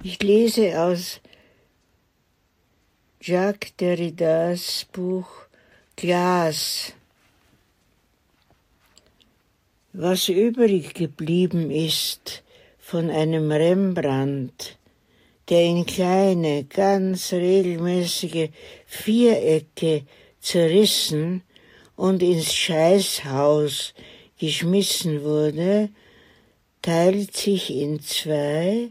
Ich lese aus Jacques Derridas Buch Glas. Was übrig geblieben ist von einem Rembrandt, der in kleine, ganz regelmäßige Vierecke zerrissen und ins Scheißhaus geschmissen wurde, teilt sich in zwei,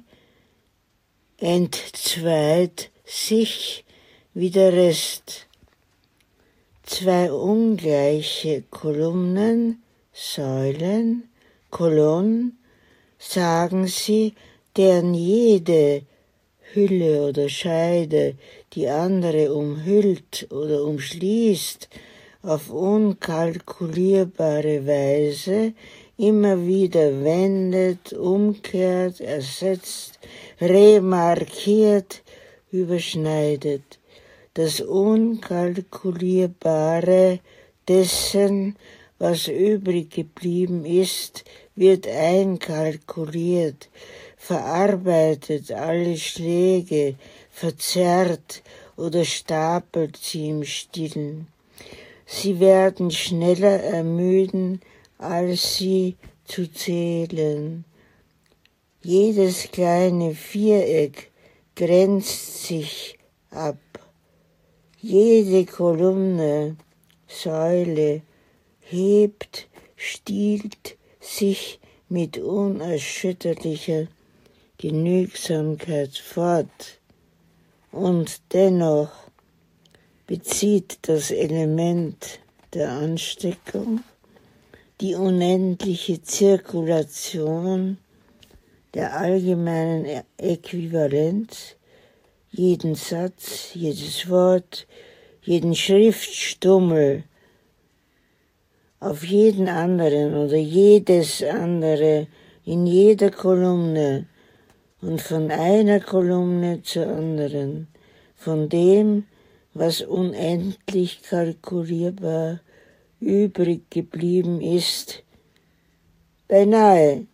entzweit sich wie der Rest. Zwei ungleiche Kolumnen, Säulen, Kolonnen, sagen sie, deren jede Hülle oder Scheide die andere umhüllt oder umschließt, auf unkalkulierbare Weise immer wieder wendet, umkehrt, ersetzt, remarkiert, überschneidet. Das Unkalkulierbare dessen, was übrig geblieben ist, wird einkalkuliert, verarbeitet alle Schläge, verzerrt oder stapelt sie im Stillen. Sie werden schneller ermüden, als sie zu zählen. Jedes kleine Viereck grenzt sich ab. Jede Kolumne, Säule hebt, stiehlt sich mit unerschütterlicher Genügsamkeit fort. Und dennoch bezieht das Element der Ansteckung, die unendliche Zirkulation der allgemeinen Äquivalenz, jeden Satz, jedes Wort, jeden Schriftstummel auf jeden anderen oder jedes andere in jeder Kolumne und von einer Kolumne zur anderen, von dem, was unendlich kalkulierbar übrig geblieben ist, beinahe